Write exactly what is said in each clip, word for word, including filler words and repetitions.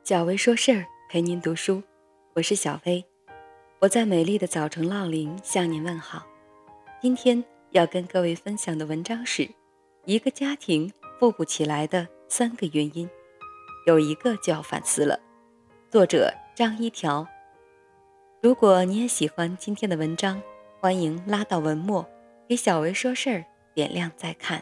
小薇说事儿，陪您读书，我是小薇。我在美丽的早晨闹铃向您问好。今天要跟各位分享的文章是一个家庭富不起来的三个原因，有一个就要反思了。作者张一条。如果你也喜欢今天的文章，欢迎拉到文末给小薇说事儿点亮再看。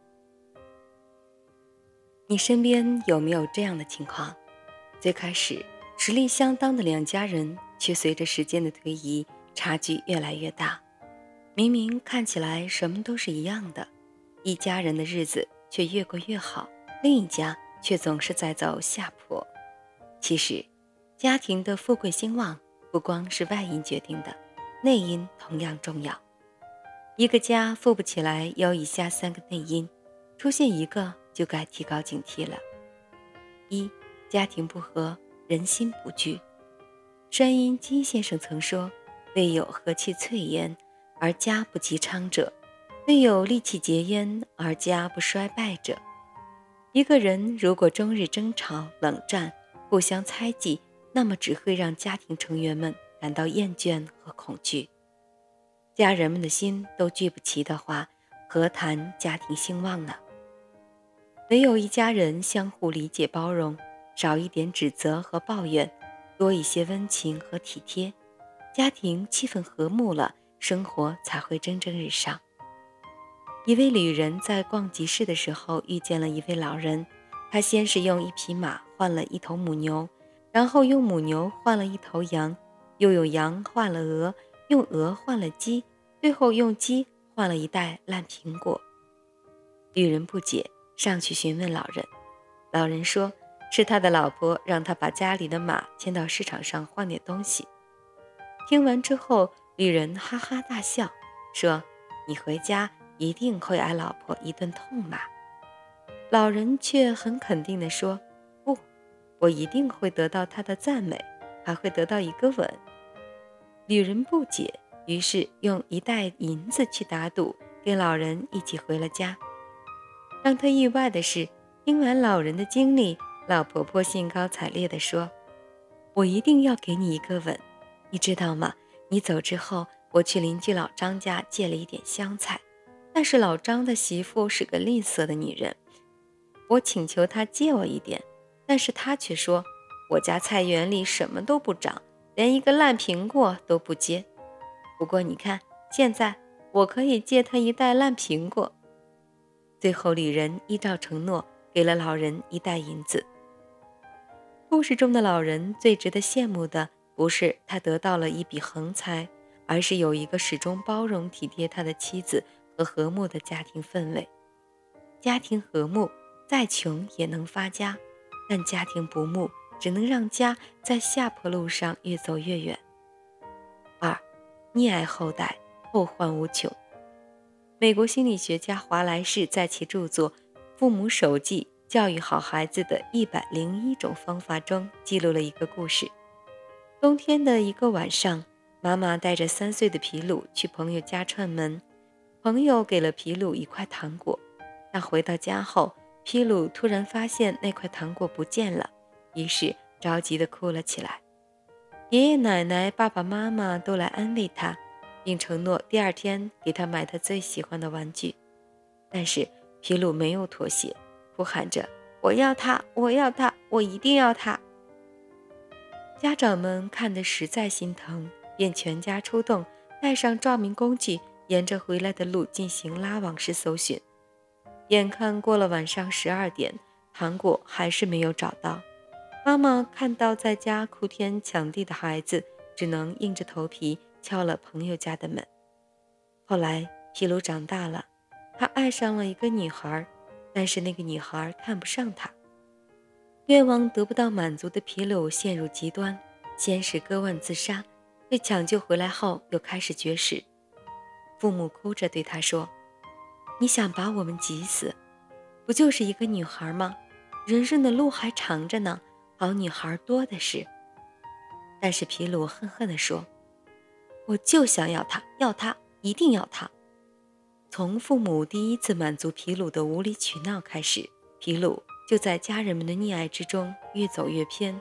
你身边有没有这样的情况？最开始实力相当的两家人，却随着时间的推移差距越来越大。明明看起来什么都是一样的，一家人的日子却越过越好，另一家却总是在走下坡。其实家庭的富贵兴旺不光是外因决定的，内因同样重要。一个家富不起来有以下三个内因，出现一个就该提高警惕了。一、家庭不和，人心不聚。山阴金先生曾说，未有和气萃妍而家不及昌者，未有戾气结焉而家不衰败者。一个人如果终日争吵冷战，互相猜忌，那么只会让家庭成员们感到厌倦和恐惧。家人们的心都聚不齐的话，何谈家庭兴旺呢？唯有一家人相互理解包容，少一点指责和抱怨，多一些温情和体贴，家庭气氛和睦了，生活才会蒸蒸日上。一位旅人在逛集市的时候遇见了一位老人，他先是用一匹马换了一头母牛，然后用母牛换了一头羊，又用羊换了鹅，用鹅换了鸡，最后用鸡换了一袋烂苹果。旅人不解，上去询问老人。老人说，是他的老婆让他把家里的马牵到市场上换点东西。听完之后，旅人哈哈大笑，说，你回家一定会挨老婆一顿痛骂。老人却很肯定地说，不，我一定会得到他的赞美，还会得到一个吻。旅人不解，于是用一袋银子去打赌，跟老人一起回了家。让他意外的是，听完老人的经历，老婆婆兴高采烈地说，我一定要给你一个吻，你知道吗？你走之后，我去邻居老张家借了一点香菜，但是老张的媳妇是个吝啬的女人，我请求她借我一点，但是她却说，我家菜园里什么都不长，连一个烂苹果都不结。不过你看，现在我可以借她一袋烂苹果。最后旅人依照承诺给了老人一袋银子。故事中的老人最值得羡慕的不是他得到了一笔横财，而是有一个始终包容体贴他的妻子和和睦的家庭氛围。家庭和睦，再穷也能发家，但家庭不睦，只能让家在下坡路上越走越远。二、溺爱后代，后患无穷。美国心理学家华莱士在其著作《父母手记：教育好孩子的一百零一种方法》中记录了一个故事。冬天的一个晚上，妈妈带着三岁的皮鲁去朋友家串门，朋友给了皮鲁一块糖果，但回到家后，皮鲁突然发现那块糖果不见了，于是着急地哭了起来。爷爷奶奶、爸爸妈妈都来安慰他，并承诺第二天给他买他最喜欢的玩具。但是皮鲁没有妥协，哭喊着，我要它，我要它，我一定要它。家长们看得实在心疼，便全家出动，带上照明工具，沿着回来的路进行拉网式搜寻。眼看过了晚上十二点，糖果还是没有找到。妈妈看到在家哭天抢地的孩子，只能硬着头皮敲了朋友家的门。后来皮鲁长大了，他爱上了一个女孩，但是那个女孩看不上他。愿望得不到满足的皮鲁陷入极端，先是割腕自杀，被抢救回来后又开始绝食。父母哭着对他说，你想把我们急死？不就是一个女孩吗？人生的路还长着呢，好女孩多的是。但是皮鲁恨恨地说，我就想要她，要她，一定要她。从父母第一次满足皮鲁的无理取闹开始，皮鲁就在家人们的溺爱之中越走越偏，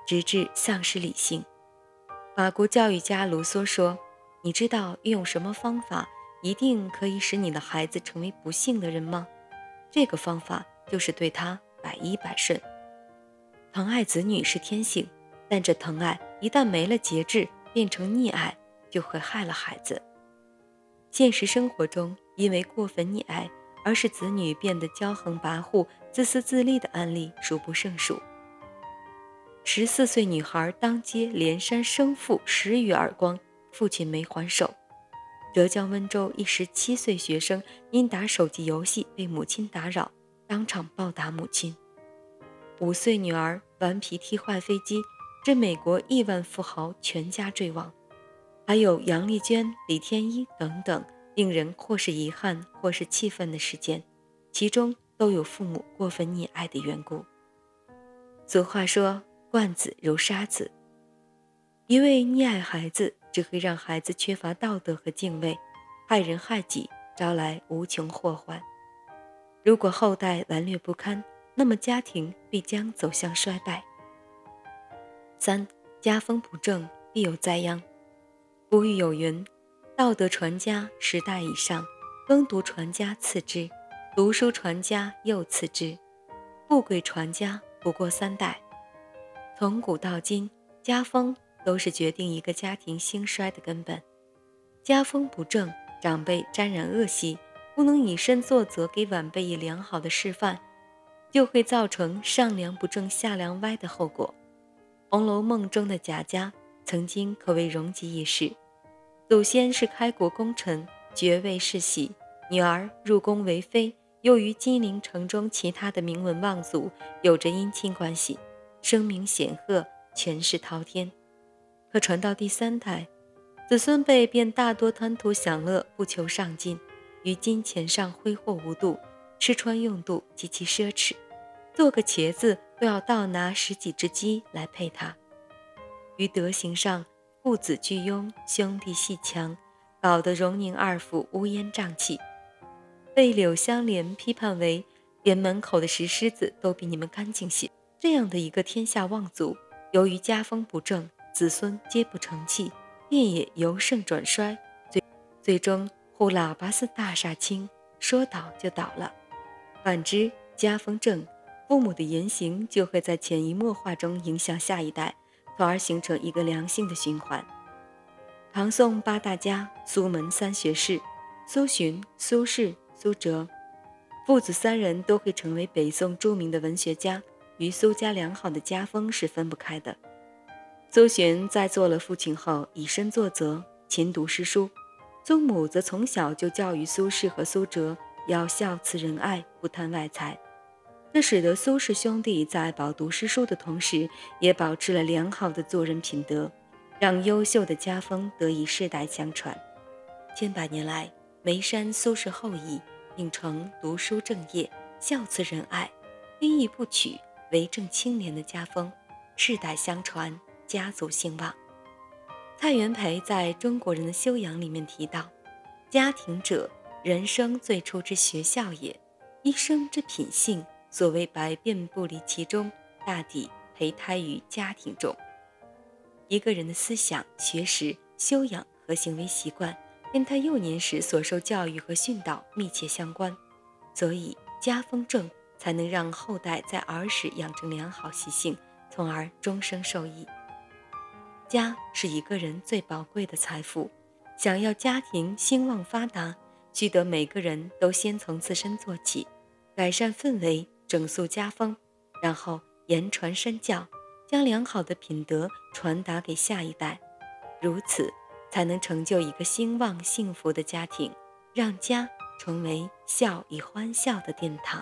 直至丧失理性。法国教育家卢梭说，你知道运用什么方法一定可以使你的孩子成为不幸的人吗？这个方法就是对他百依百顺。疼爱子女是天性，但这疼爱一旦没了节制，变成溺爱，就会害了孩子。现实生活中，因为过分溺爱而使子女变得骄横跋扈、自私自利的案例数不胜数。十四岁女孩当街连扇生父十余耳光，父亲没还手。浙江温州一十七岁学生因打手机游戏被母亲打扰，当场暴打母亲。五岁女儿顽皮踢坏飞机，致美国亿万富豪全家坠亡。还有杨丽娟、李天一等等令人或是遗憾或是气愤的事件，其中都有父母过分溺爱的缘故。俗话说，惯子如杀子，一味溺爱孩子只会让孩子缺乏道德和敬畏，害人害己，招来无穷祸患。如果后代顽劣不堪，那么家庭必将走向衰败。三，家风不正，必有灾殃。古语有云，道德传家十代以上，耕读传家次之，读书传家又次之，富贵传家不过三代。从古到今，家风都是决定一个家庭兴衰的根本。家风不正，长辈沾染恶习，不能以身作则，给晚辈以良好的示范，就会造成上梁不正下梁歪的后果。《红楼梦》中的贾家曾经可谓荣极一时，祖先是开国功臣，爵位世袭，女儿入宫为妃，又与金陵城中其他的名门望族有着姻亲关系，声名显赫，权势滔天。可传到第三代，子孙辈便大多贪图享乐，不求上进，于金钱上挥霍无度，吃穿用度极其奢侈，做个茄子都要倒拿十几只鸡来配他。于德行上，父子俱拥，兄弟戏强，搞得荣宁二府乌烟瘴气，被柳湘莲批判为连门口的石狮子都比你们干净些。这样的一个天下望族，由于家风不正，子孙皆不成器，便也由盛转衰，最最终呼喇叭似大厦倾，说倒就倒了。反之，家风正，父母的言行就会在潜移默化中影响下一代，从而形成一个良性的循环。唐宋八大家，苏门三学士，苏洵、苏轼、苏辙，父子三人都会成为北宋著名的文学家，与苏家良好的家风是分不开的。苏洵在做了父亲后，以身作则，勤读诗书。宗母则从小就教育苏轼和苏辙要孝慈仁爱，不贪外财。这使得苏氏兄弟在饱读诗书的同时，也保持了良好的做人品德，让优秀的家风得以世代相传。千百年来，眉山苏氏后裔秉承读书正业、孝慈仁爱、非义不取、为政清廉的家风，世代相传，家族兴旺。蔡元培在中国人的修养里面提到，家庭者，人生最初之学校也，一生之品性，所谓百变不离其中，大抵胚胎于家庭中。一个人的思想、学识、修养和行为习惯，跟他幼年时所受教育和训导密切相关，所以家风正才能让后代在儿时养成良好习性，从而终生受益。家是一个人最宝贵的财富，想要家庭兴旺发达，须得每个人都先从自身做起，改善氛围，整肃家风，然后言传身教，将良好的品德传达给下一代，如此才能成就一个兴旺幸福的家庭，让家成为笑与欢笑的殿堂。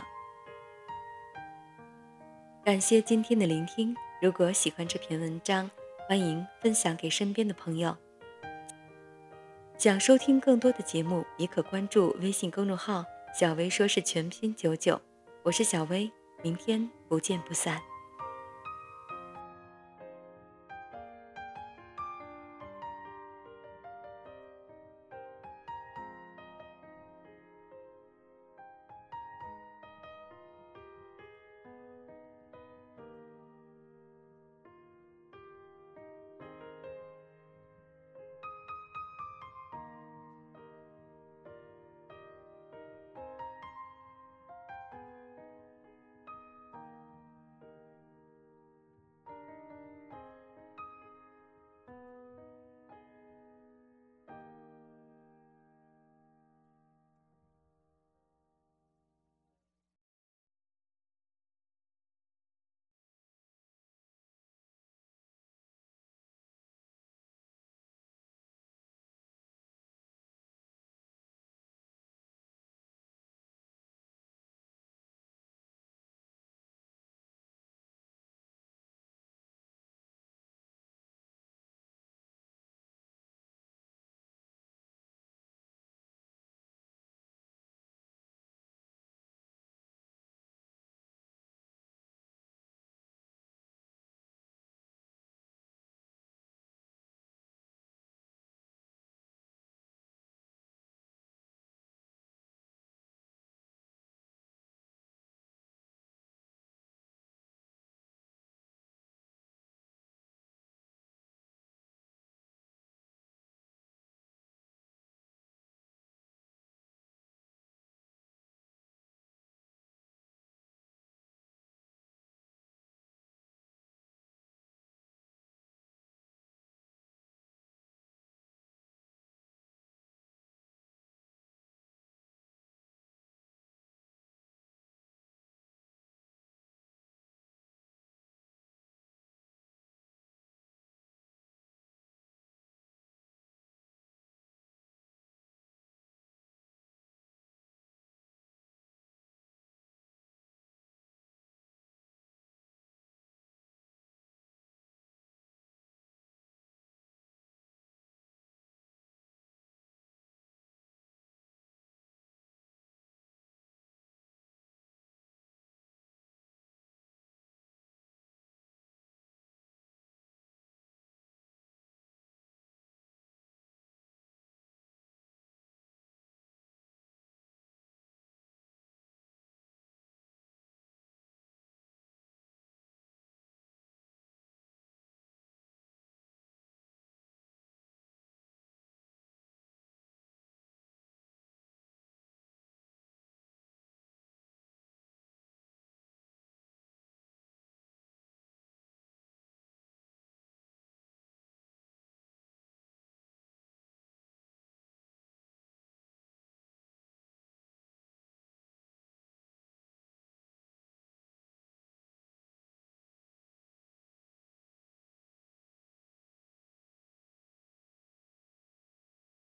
感谢今天的聆听，如果喜欢这篇文章，欢迎分享给身边的朋友。想收听更多的节目，也可关注微信公众号小薇说是全拼九九，我是小薇，明天不见不散。